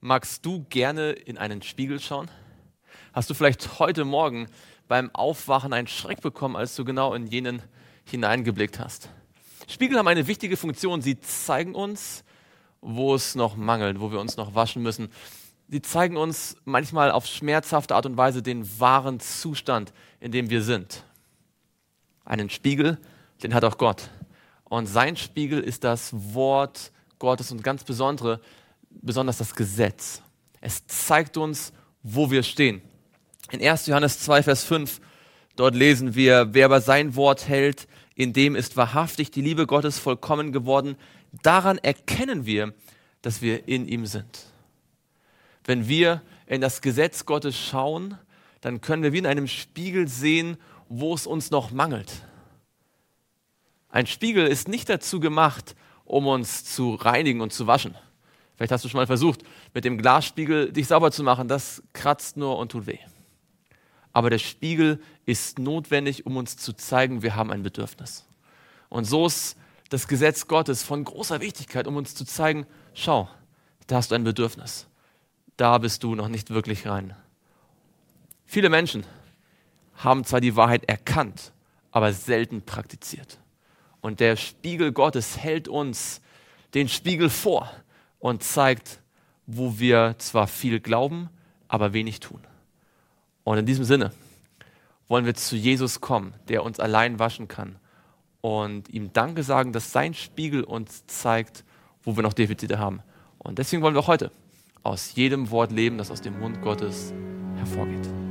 Magst du gerne in einen Spiegel schauen? Hast du vielleicht heute Morgen beim Aufwachen einen Schreck bekommen, als du genau in jenen hineingeblickt hast? Spiegel haben eine wichtige Funktion. Sie zeigen uns, wo es noch mangelt, wo wir uns noch waschen müssen. Sie zeigen uns manchmal auf schmerzhafte Art und Weise den wahren Zustand, in dem wir sind. Einen Spiegel, den hat auch Gott. Und sein Spiegel ist das Wort Gottes und ganz besonders das Gesetz. Es zeigt uns, wo wir stehen. In 1. Johannes 2, Vers 5, dort lesen wir, wer aber sein Wort hält, in dem ist wahrhaftig die Liebe Gottes vollkommen geworden. Daran erkennen wir, dass wir in ihm sind. Wenn wir in das Gesetz Gottes schauen, dann können wir wie in einem Spiegel sehen, wo es uns noch mangelt. Ein Spiegel ist nicht dazu gemacht, um uns zu reinigen und zu waschen. Vielleicht hast du schon mal versucht, mit dem Glasspiegel dich sauber zu machen. Das kratzt nur und tut weh. Aber der Spiegel ist notwendig, um uns zu zeigen, wir haben ein Bedürfnis. Und so ist das Gesetz Gottes von großer Wichtigkeit, um uns zu zeigen, schau, da hast du ein Bedürfnis. Da bist du noch nicht wirklich rein. Viele Menschen haben zwar die Wahrheit erkannt, aber selten praktiziert. Und der Spiegel Gottes hält uns den Spiegel vor und zeigt, wo wir zwar viel glauben, aber wenig tun. Und in diesem Sinne wollen wir zu Jesus kommen, der uns allein waschen kann und ihm Danke sagen, dass sein Spiegel uns zeigt, wo wir noch Defizite haben. Und deswegen wollen wir auch heute aus jedem Wort leben, das aus dem Mund Gottes hervorgeht.